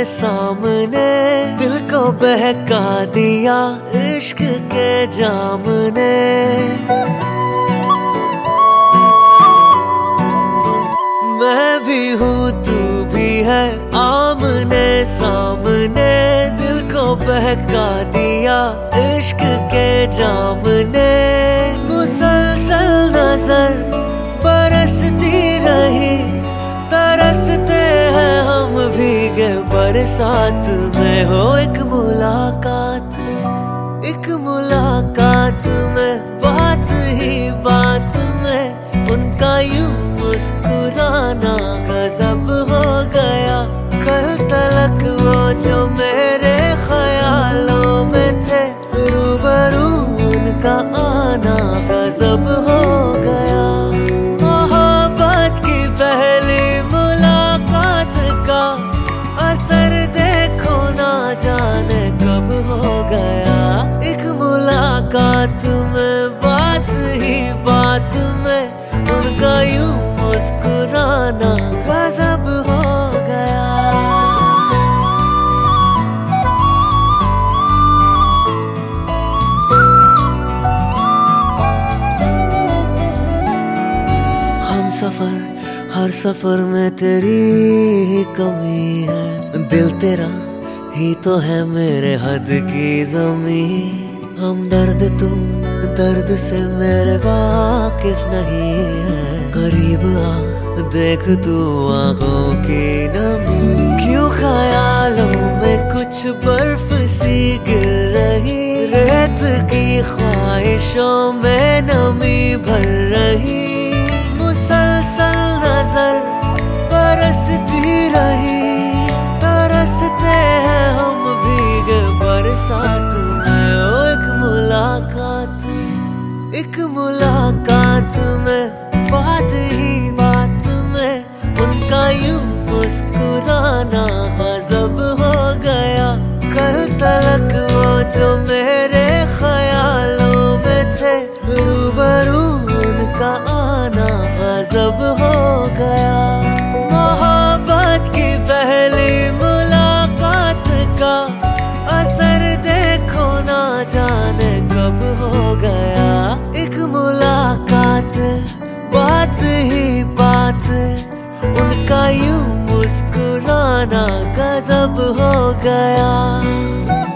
सामने दिल को बहका दिया इश्क के जाम ने। मैं भी हूँ तू भी है आमने सामने, दिल को बहका दिया इश्क के जाम ने। मुसलसल नजर बरसती रही, तरसते हैं हम भीगे बरसात में। हो एक मुलाकात में, बात ही बात में उनका यूं मुस्कुराना गजब हो गया। कल तलक वो जो मेरे ख्यालों में थे, रूबरू उनका आना गजब हो गया। मोहब्बत की पहली मुलाकात का असर देखो ना जाने कब हो गया। एक मुलाकात में, बात ही बात में उनका यूं मुस्कुराना गजब हो गया। हम सफर, हर सफर में तेरी ही कमी है। दिल तेरा ही तो है मेरे हद की ज़मीं। हम दर्द तुम दर्द से मेरे वाकिफ नहीं है। करीब आ देख तू आंखों की नमी, क्यों ख्यालों में कुछ बर्फ सी गिर रही। रेत की ख्वाहिशों में नमी भर रही। मुसलसल नजर बरसती रही, तरसते हैं हम भीगे बरसात में। ओ एक मुलाकात में, बात ही बात में उनका यूं मुस्कुराना गजब हो गया। कल तलक वो जो मेरे ख्यालों में थे, रूबरू उनका आना गजब हो गया। मोहब्बत की पहली मुलाकात का असर देखो ना जाने कब हो गया। एक मुलाकात, बात ही बात उनका यूं मुस्कुराना गजब हो गया।